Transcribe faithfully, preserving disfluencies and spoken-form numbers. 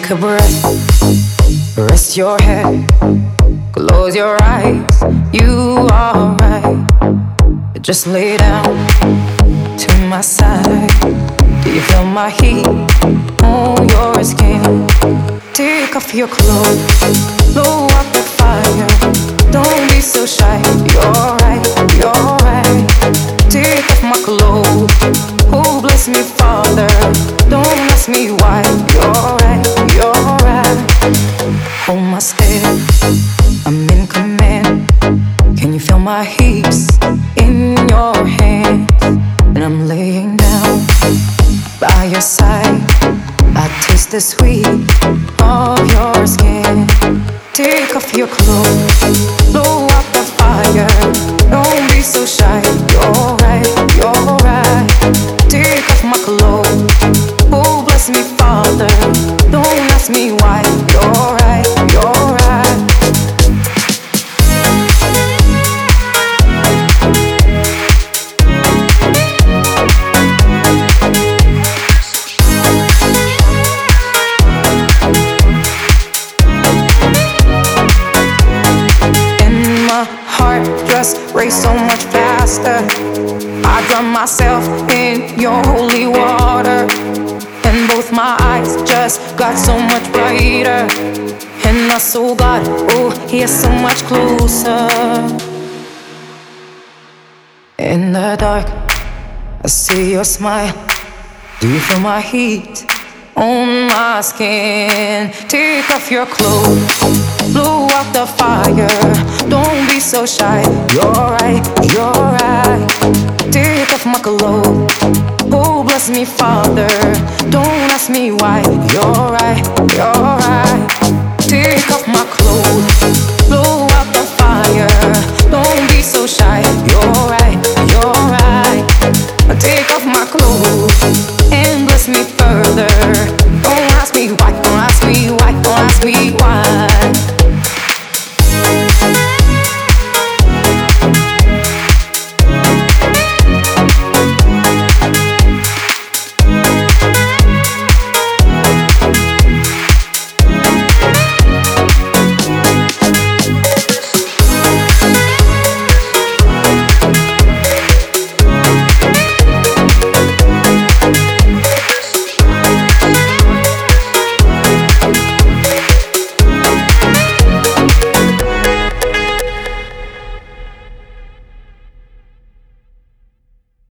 Take a breath, rest your head, close your eyes, you are right. Just lay down to my side. Do you feel my heat on your skin? Take off your clothes, blow out the fire. Don't be so shy, you're right, you're right. Take off my clothes, oh bless me Father. Don't ask me why, you're right, you're right. Hold my step, I'm in command. Can you feel my hips in your hands? And I'm laying down by your side. I taste the sweet of your skin. Take off your clothes, blow out the fire. Don't be so shy, you're right, you're right. Take off my clothes, oh bless me Father. Don't ask me why, you're right, you're right. Just race so much faster. I drown myself in your holy water, and both my eyes just got so much brighter. And my soul got, oh, here so much closer. In the dark, I see your smile. Do you feel my heat on my skin? Take off your clothes, blow out the fire. Don't be so shy, you're right, you're right. Take off my clothes, oh bless me Father. Don't ask me why, you're right, you're right.